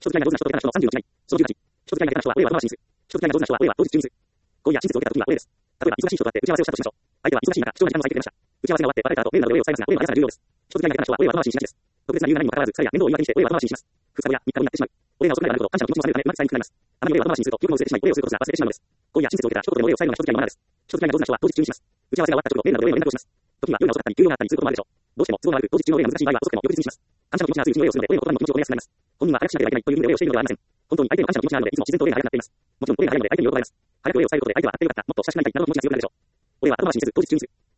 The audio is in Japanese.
人付き合いが上手な人と下手な人の36枚。その18。人付き合いが下手な人は俺は後回しにする。人付き合いが上手な人は俺は当日中にする。今夜真実を受けた時は俺です。例えば忙しい人と会って打ち合わせをしたとしましょう。相手は忙しい中、貴重な時間を割いてくれました。打ち合わせが終わって別れた後、メールなどで俺を塞いますが、俺は朝が重要です。人付き合いが下手な人は俺は後回しにしがちです。特別な理由がないにもかかわらず、疲れや面倒を言い訳にして俺は後回しにします。2日後や3日後になってしまう。俺が遅くなるなると感謝の気持ちもされるため、うまく伝えにくくなります。あまり俺は後回しにすると、記憶も薄れてしまい、俺をすることすら忘れてしまうのです。今夜真実を受けた一言でも俺を最後の人付き合いのままです。人付き合いが上手な人は当日中にします。打ち合わせが終わった直後、メールなどで俺の連絡をします。時には夜が遅かったり、休養があったりすることもあるでしょう。どうしても都合が悪く、当日中の俺が難しい場合は遅くても翌日にします。感謝の気持ちが強いうちに俺をするので、俺の言葉に気持ちを込めやすくなります。本人は早くしなければいけないという意味で俺をしているのではありません。本当に相手への感謝の気持ちがあるので、いつも自然と俺が早くなっています。もちろん俺が早いので相手に喜ばれます。早く俺を伝えることで相手は会ってよかった、もっと親しくなりたいなどの気持ちが強くなるでしょう。俺は後回しにせず、当日中にする。